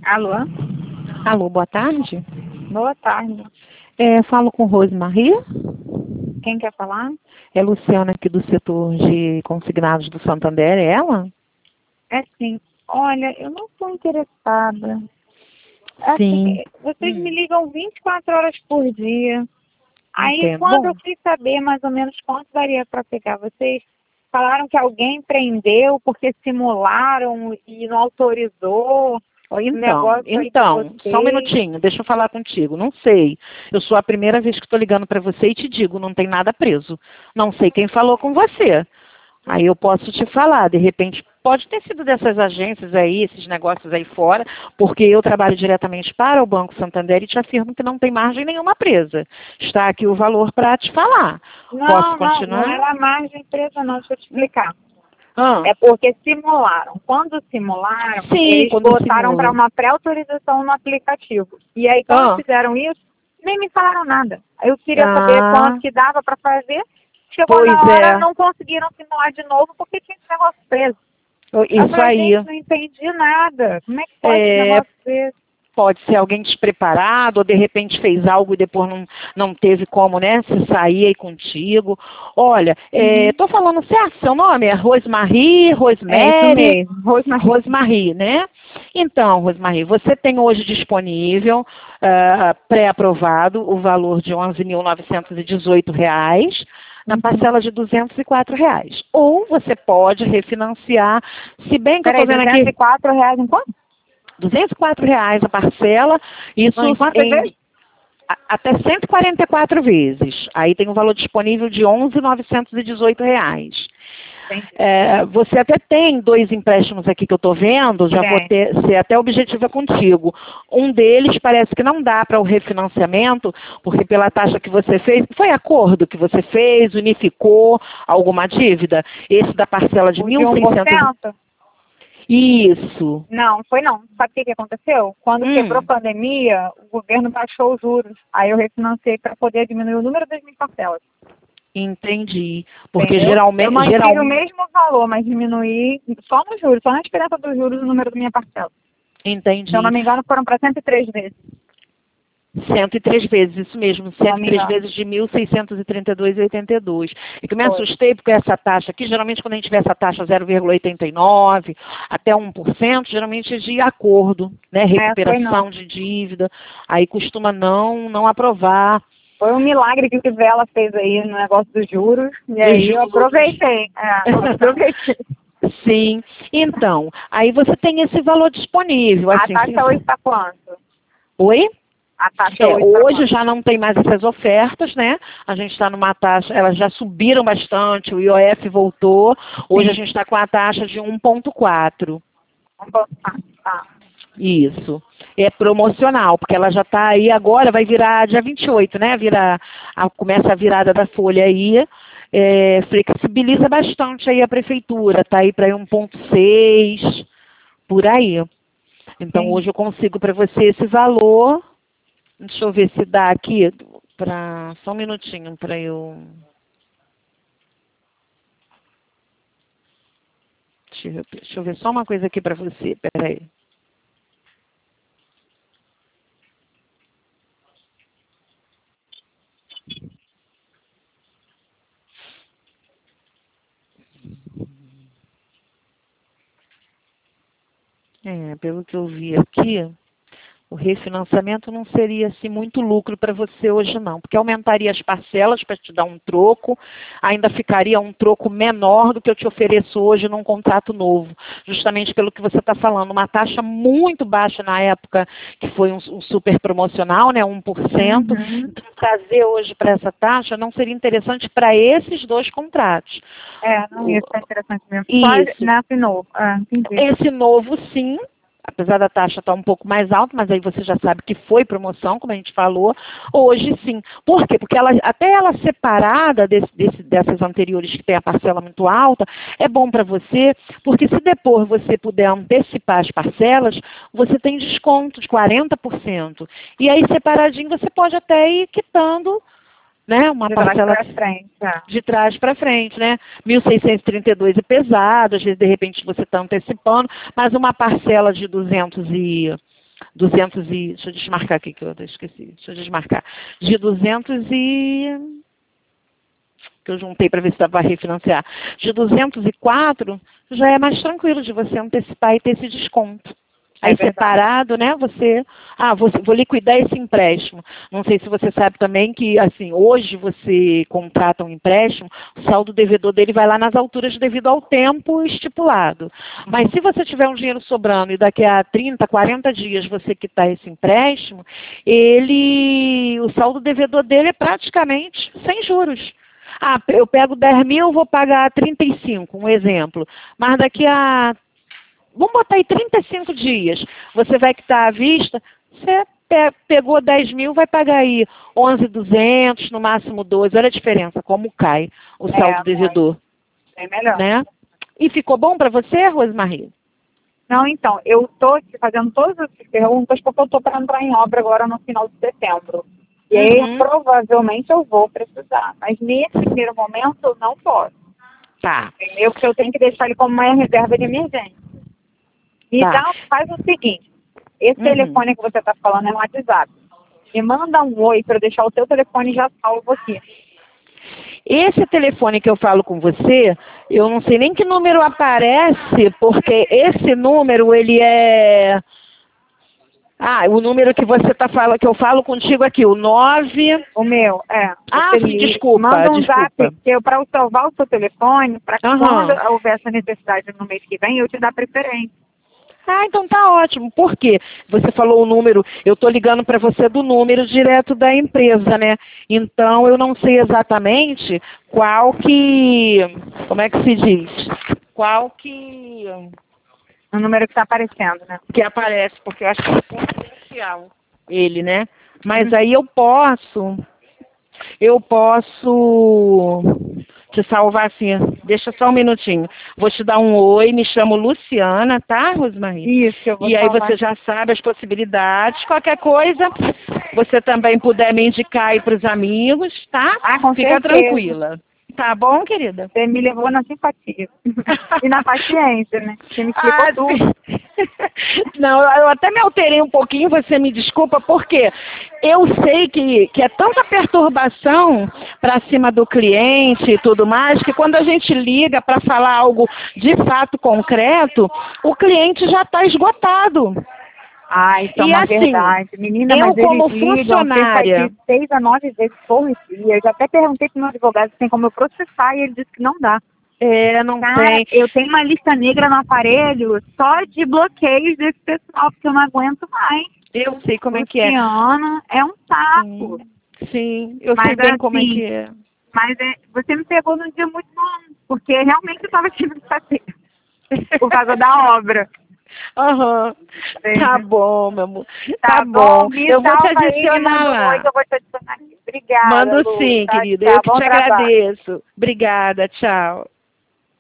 Alô? Alô, boa tarde. Boa tarde. Falo com Rosemarie. Quem quer falar? É Luciana aqui do setor de consignados do Santander, é ela? É sim. Olha, eu não estou interessada. Sim. Assim, vocês me ligam 24 horas por dia. Aí, Entendo. quando Bom, eu quis saber mais ou menos quanto daria para pegar, vocês falaram que alguém prendeu porque simularam e não autorizou o negócio aí de só um vocês. minutinho, deixa eu falar contigo. Não sei. Eu sou a primeira vez que estou ligando para você e te digo, não tem nada preso. Não sei quem falou com você. Aí eu posso te falar, de repente, pode ter sido dessas agências aí, esses negócios aí fora, porque eu trabalho diretamente para o Banco Santander e te afirmo que não tem margem nenhuma presa. Está aqui o valor para te falar. Posso Não continuar? era margem presa não, deixa eu te explicar. Ah, É porque simularam. Quando simularam, sim, eles quando botaram para simula. uma pré-autorização no aplicativo. E aí, quando Ah, fizeram isso, nem me falaram nada. Eu queria saber ah, quanto que dava para fazer. Chegou pois na hora, é. não conseguiram simular de novo porque tinha esse negócio preso. Eu Isso falei, aí. gente, não entendi nada. Como é que pode esse É, negócio preso? pode ser alguém despreparado, ou de repente fez algo e depois não teve como, né, se sair aí contigo. Olha, tô falando certo, seu nome é Rosemarie, É isso Rosemary, mesmo. Rosemarie. Rosemarie, né? Então, Rosemarie, você tem hoje disponível, pré-aprovado, o valor de R$ 11.918, na parcela de R$ 204. Ou você pode refinanciar, se bem que eu Peraí, estou vendo aqui... R$ 204 em quanto? R$ 204 a parcela, isso Em quantas vezes? até 144 vezes. Aí tem um valor disponível de R$ 11.918. Entendi. Você até tem 2 empréstimos aqui que eu estou vendo, já vou Tem. ser até objetiva contigo. Um deles parece que não dá para o refinanciamento, porque pela taxa que você fez, foi acordo que você fez, unificou alguma dívida? Esse da parcela de O de 1.600... 1%? Isso. Não, foi não. Sabe o que aconteceu? Quando quebrou a pandemia, o governo baixou os juros. Aí eu refinanciei para poder diminuir o número das minhas parcelas. Entendi. Porque Entendeu? Eu mantive o geralmente... mesmo valor, mas diminuí só nos juros, só na diferença dos juros o número da minha parcela. Se eu não Entendi. me engano, foram para 103 vezes. 103 vezes, isso mesmo, Se eu não me 103 engano. vezes de 1.632,82. E que eu me Foi. assustei porque essa taxa aqui, geralmente quando a gente tiver essa taxa 0,89 até 1%, geralmente é de acordo, né? Foi não. Recuperação de dívida, aí costuma não aprovar. Foi um milagre que o Vela fez aí no negócio dos juros. E Dos aí eu juros. aproveitei. Aproveitei. Sim. Então, aí você tem esse valor disponível. A Assim, taxa hoje está quanto? Oi? A taxa hoje está Hoje quanto? já não tem mais essas ofertas, né? A gente está numa taxa, elas já subiram bastante, o IOF voltou. Hoje a gente está com a taxa de 1,4. Tá. Isso. É promocional, porque ela já está aí agora, vai virar dia 28, né? Começa a virada da folha aí. Flexibiliza bastante aí a prefeitura, está aí para 1,6, por aí. Então Sim. hoje eu consigo para você esse valor. Deixa eu ver se dá aqui, só um minutinho para eu... Deixa eu ver só uma coisa aqui para você, peraí. Pelo que eu vi aqui, o refinanciamento não seria assim muito lucro para você hoje não, porque aumentaria as parcelas para te dar um troco, ainda ficaria um troco menor do que eu te ofereço hoje num contrato novo, justamente pelo que você está falando, uma taxa muito baixa na época, que foi um super promocional, né, 1%, então trazer hoje para essa taxa não seria interessante para esses 2 contratos. Não ia ficar interessante mesmo. Isso. Só nesse novo. Entendi. Esse novo, sim, apesar da taxa estar um pouco mais alta, mas aí você já sabe que foi promoção, como a gente falou, hoje sim. Por quê? Porque até ela separada dessas anteriores que tem a parcela muito alta, é bom para você, porque se depois você puder antecipar as parcelas, você tem desconto de 40%. E aí, separadinho, você pode até ir quitando, né, uma parcela de trás para frente, né? 1.632 é pesado, às vezes de repente você está antecipando, mas uma parcela de 200 e Deixa eu desmarcar aqui que eu esqueci. Deixa eu desmarcar. De 200 e... que eu juntei para ver se dava para refinanciar. De 204, já é mais tranquilo de você antecipar e ter esse desconto. Aí separado, né, vou liquidar esse empréstimo. Não sei se você sabe também que, assim, hoje você contrata um empréstimo, o saldo devedor dele vai lá nas alturas devido ao tempo estipulado. Mas se você tiver um dinheiro sobrando e daqui a 30, 40 dias você quitar esse empréstimo, o saldo devedor dele é praticamente sem juros. Eu pego 10 mil, vou pagar 35, um exemplo. Mas daqui a... Vamos botar aí 35 dias. Você vai quitar à vista, você pegou 10 mil, vai pagar aí 11.200, no máximo 12. Olha a diferença, como cai o saldo devedor. É melhor. Né? E ficou bom para você, Rosemarie? Não, então, eu estou fazendo todas essas perguntas porque eu estou para entrar em obra agora no final de setembro. E aí, provavelmente, eu vou precisar. Mas nesse primeiro momento, eu não posso. Tá. Entendeu? Porque eu tenho que deixar ele como uma reserva de emergência. Então, faz o seguinte. Esse telefone que você está falando é um WhatsApp. Me manda um oi para eu deixar o seu telefone já salvo aqui. Esse telefone que eu falo com você, eu não sei nem que número aparece, porque esse número, ele é... o número que você que eu falo contigo aqui, o 9... O meu, desculpa. Manda um zap, para eu salvar o seu telefone, para que quando houver essa necessidade no mês que vem, eu te dar preferência. Então tá ótimo. Por quê? Você falou o número, eu estou ligando para você do número direto da empresa, né? Então eu não sei exatamente como é que se diz? O número que está aparecendo, né? Que aparece, porque eu acho que é confidencial ele, né? Mas aí eu posso te salvar assim. Deixa só um minutinho. Vou te dar um oi, me chamo Luciana, tá, Rosemarie? Isso, eu vou E aí salvar. você já sabe as possibilidades. Qualquer coisa, você também puder me indicar aí para os amigos, tá? Com Fica certeza. Tranquila. Tá bom, querida? Você me levou na simpatia. E na paciência, né? Você me explicou tudo. Não, eu até me alterei um pouquinho, você me desculpa, porque eu sei que é tanta perturbação para cima do cliente e tudo mais, que quando a gente liga para falar algo de fato concreto, o cliente já está esgotado. Isso é uma verdade. Menina, eu mas como eles ligam funcionária... de 6 a 9 vezes por dia. Eu já até perguntei para o meu advogado se tem como eu processar e ele disse que não dá. Não tem. Eu tenho uma lista negra no aparelho só de bloqueios desse pessoal, porque eu não aguento mais. Eu sei como é que é. Luciana, é um saco. Sim, eu sei bem como é que é. Mas você me pegou num dia muito bom, porque realmente eu estava tive que fazer. Por causa da obra. Tá bom, meu amor. Tá bom. Eu vou te adicionar lá. Eu vou te adicionar aqui. Obrigada. Mando Lu, sim, tá? querida. Tá, eu que te trabalho. agradeço. Obrigada, tchau.